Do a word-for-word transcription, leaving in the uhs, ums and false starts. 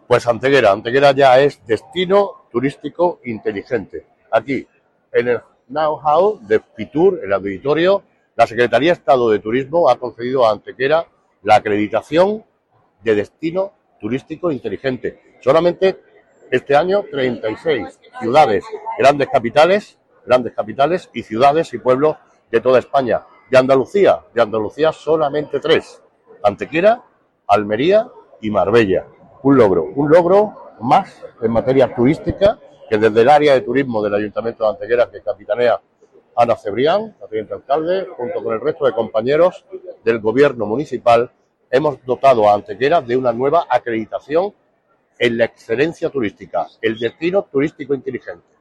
Pues Antequera, Antequera ya es destino turístico inteligente. Aquí, en el know-how de Fitur, el auditorio, la Secretaría de Estado de Turismo ha concedido a Antequera la acreditación de destino turístico inteligente. Solamente este año treinta y seis ciudades, grandes capitales, grandes capitales y ciudades y pueblos de toda España. De Andalucía, de Andalucía solamente tres: Antequera, Almería y Marbella. Un logro, un logro más en materia turística que desde el área de turismo del Ayuntamiento de Antequera, que capitanea Ana Cebrián, la teniente alcalde, junto con el resto de compañeros del gobierno municipal, hemos dotado a Antequera de una nueva acreditación en la excelencia turística, el destino turístico inteligente.